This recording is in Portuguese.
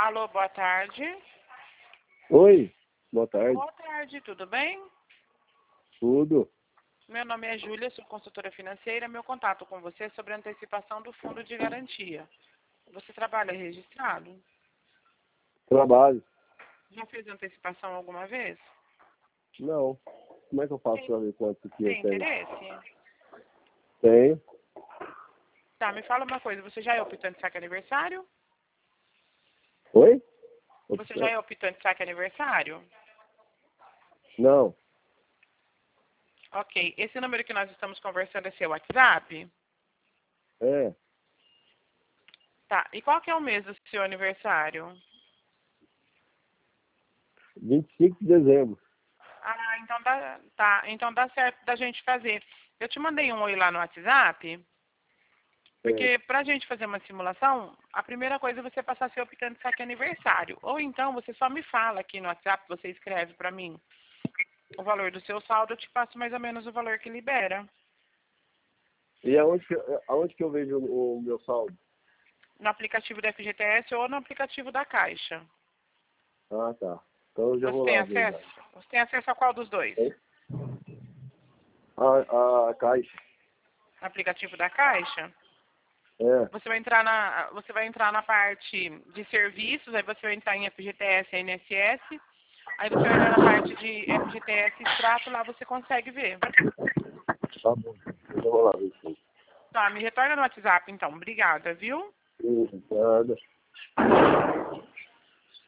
Alô, boa tarde. Oi, boa tarde. Boa tarde, tudo bem? Tudo? Meu nome é Júlia, sou consultora financeira. Meu contato com você é sobre a antecipação do fundo de garantia. Você trabalha registrado? Trabalho? Já fez antecipação alguma vez? Não. Como é que eu faço para ver quanto que eu Tem tenho? interesse? Tenho. Tá, me fala uma coisa. Você já é optante saque aniversário? Oi? Você já é optante saque aniversário? Não. Ok. Esse número que nós estamos conversando é seu WhatsApp? É. Tá. E qual que é o mês do seu aniversário? 25 de dezembro. Ah, então dá, tá. Então dá certo da gente fazer. Eu te mandei um oi lá no WhatsApp, É. porque pra gente fazer uma simulação, a primeira coisa é você passar seu optante saque aniversário. Ou então você só me fala aqui no WhatsApp, você escreve pra mim o valor do seu saldo, eu te passo mais ou menos o valor que libera. E aonde que eu vejo o meu saldo? No aplicativo da FGTS ou no aplicativo da Caixa. Ah, tá. Então eu já Você vou tem lá ver. acesso? Você tem acesso a qual dos dois? É. A caixa. Aplicativo da Caixa? É. Você vai entrar na parte de serviços, aí você vai entrar em FGTS e INSS, aí você vai entrar na parte de FGTS Extrato, lá você consegue ver. Tá bom. Eu já vou lá ver isso aí. Tá, me retorna no WhatsApp então. Obrigada, viu? Nada.